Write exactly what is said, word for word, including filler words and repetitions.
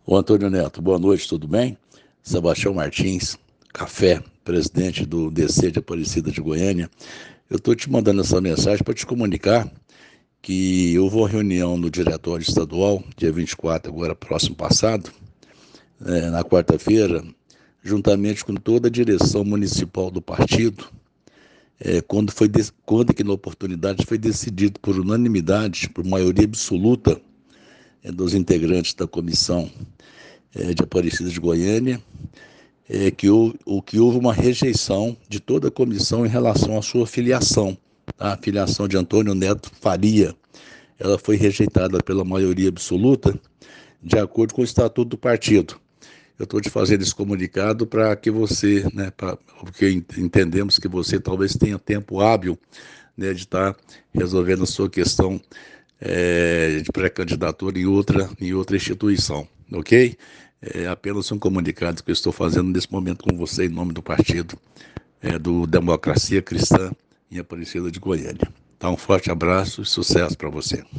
Ô Antônio Neto, boa noite, tudo bem? Sebastião Martins, Café, presidente do D C de Aparecida de Goiânia. Eu estou te mandando essa mensagem para te comunicar que houve uma reunião no Diretório Estadual, dia vinte e quatro, agora próximo passado, é, na quarta-feira, juntamente com toda a direção municipal do partido, é, quando, foi de, quando que na oportunidade foi decidido por unanimidade, por maioria absoluta é, dos integrantes da comissão é, de Aparecida de Goiânia, é, que, houve, o, que houve uma rejeição de toda a comissão em relação à sua filiação. Tá? A filiação de Antônio Neto Faria, ela foi rejeitada pela maioria absoluta, de acordo com o estatuto do partido. Eu estou te fazendo esse comunicado para que você, né, pra, porque entendemos que você talvez tenha tempo hábil, né, de estar tá resolvendo a sua questão é, de pré-candidatura em outra, em outra instituição, ok? É apenas um comunicado que eu estou fazendo nesse momento com você em nome do partido é, do Democracia Cristã em Aparecida de Goiânia. Então, um forte abraço e sucesso para você.